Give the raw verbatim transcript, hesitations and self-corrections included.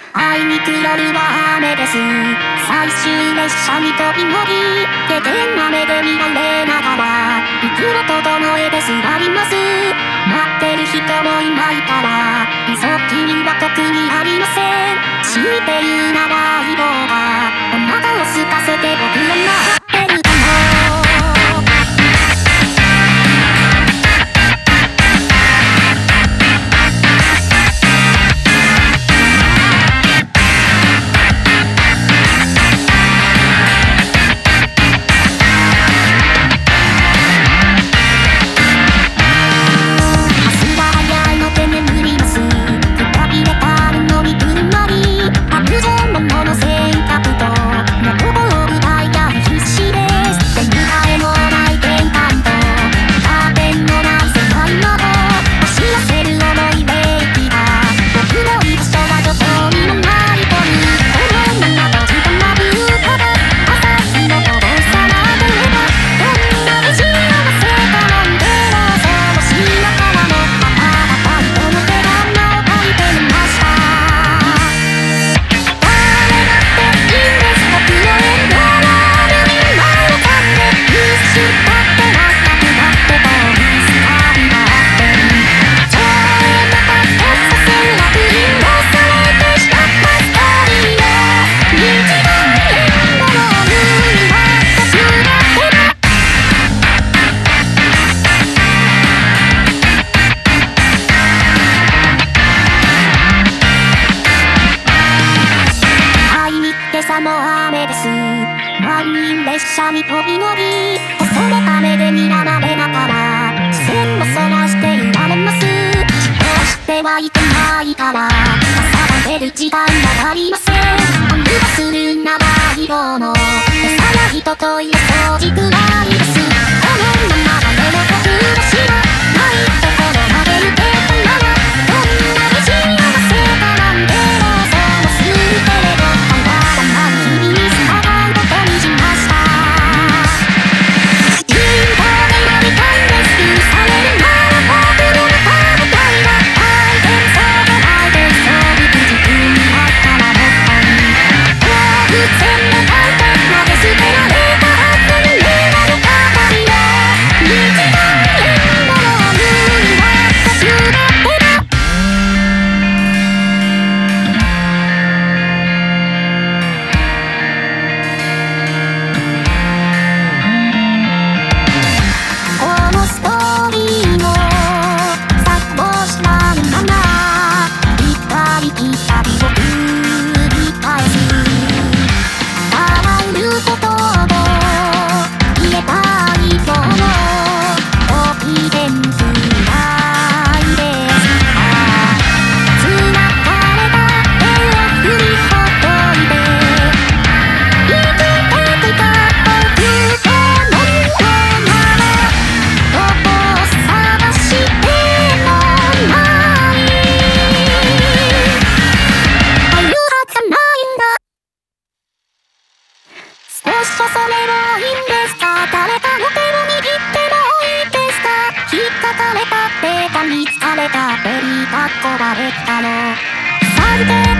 あいにく夜は雨です。最終列車に飛び乗り、下天雨で見られながら幾度と整えですがります。待ってる人もいないから急ぎは特にありません。強いて言うなら色がお腹を空かせて僕は待ってるかも。今朝も雨です。満員列車に飛び乗り、恐れ雨で睨まれながら視線もそらしていられます。こうしてはいけないから朝が出る時間がありません。雨がするなら色の餌や人といる掃除くらいです。このままでも僕は知らないところまで行けたならどんなに幸せかなんでもそうするけれどそれはいいんですか。誰かの手を握ってもいいですか。引っかかれたってか見つかれたっていい格好ができたの。さて